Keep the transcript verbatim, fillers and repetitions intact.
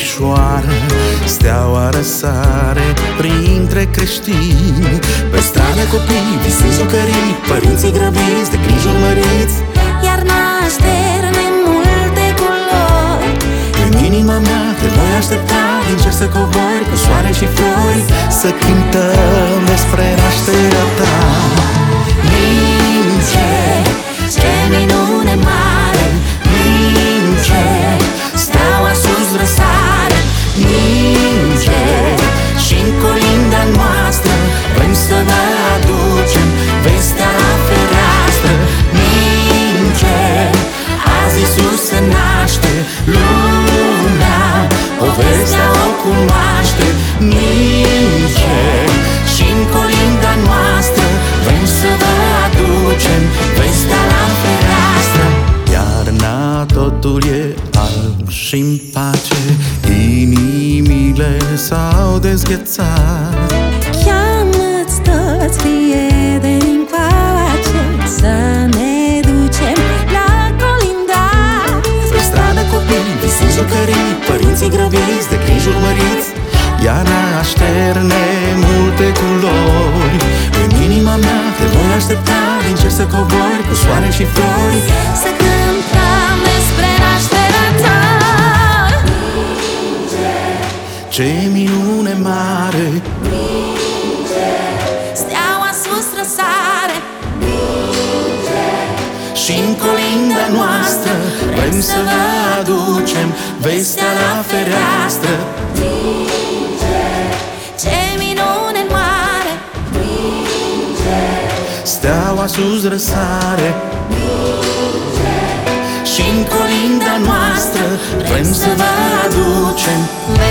domnișoară, steaua răsare printre creștini. Pe stradă copii visând jucării, părinții grăbiți de griji urmăriți. Iar nașteri în multe culori. În inima mea te voi aștepta, din cer să cobori cu soare și flori, să cântăm despre nașterea ta. Minge, ce minune mare, minge, steaua sus răsare, minge, și-n colinda noastră vrem să vă aducem vestea la fereastră. Minge, azi Iisus se naște, lumea povestea o cunoaște. Minge, și-n colinda noastră vrem să vă aducem vestea la fereastră. Iarna totul e alb și-n pace, inimile s-au dezghețat. Cheamă-ți toți prietenii încoace, să ne ducem la colindat. Pe stradă copii visând jucării, părinții grăbiți de griji urmăriți. Iarna așterne multe culori. În inima mea te voi aștepta, din cer să cobori cu soare și flori, Să cântăm despre nașterea ta. ce minune mare, Steaua sus răsare, și-n colinda noastră vrem să vă aducem vestea la fereastră. ce minune mare, Steaua sus răsare, și-n colinda noastră vrem să vă aducem